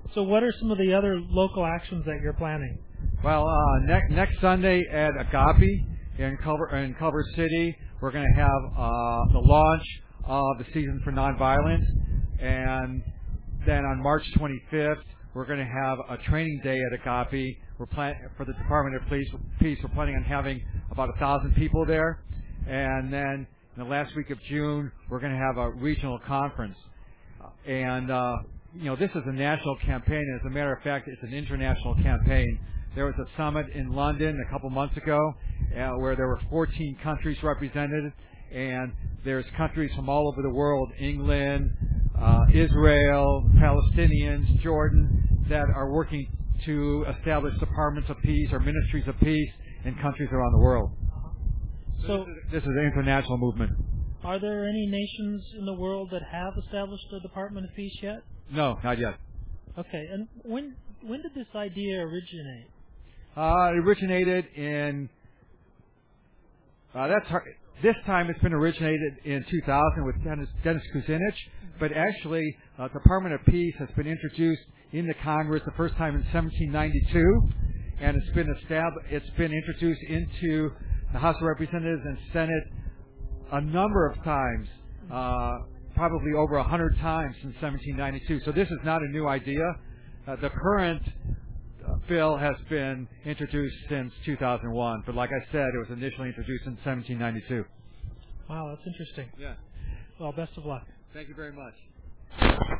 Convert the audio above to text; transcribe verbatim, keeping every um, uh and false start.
So what are some of the other local actions that you're planning? Well, uh, next next Sunday at Agape in Culver in Culver City, we're going to have uh, the launch of the Season for Nonviolence, and then on March twenty-fifth, we're going to have a training day at Agape. We're plan for the Department of Police. Peace. We're planning on having about a thousand people there, and then in the last week of June, we're going to have a regional conference, and uh, you know, this is a national campaign. As a matter of fact, it's an international campaign. There was a summit in London a couple months ago uh, where there were fourteen countries represented, and there's countries from all over the world, England, uh, Israel, Palestinians, Jordan, that are working to establish departments of peace or ministries of peace in countries around the world. So this is, this is an international movement. Are there any nations in the world that have established a Department of Peace yet? No, not yet. Okay, and when when did this idea originate? Uh, it originated in, uh, that's hard, this time it's been originated in two thousand with Dennis, Dennis Kucinich, but actually uh, Department of Peace has been introduced in the Congress the first time in seventeen ninety-two, and it's been established, it's been introduced into the House of Representatives and Senate a number of times, uh, probably over a hundred times since seventeen ninety-two. So this is not a new idea. Uh, the current uh, bill has been introduced since two thousand one, but like I said, it was initially introduced in seventeen ninety-two. Wow, that's interesting. Yeah. Well, best of luck. Thank you very much.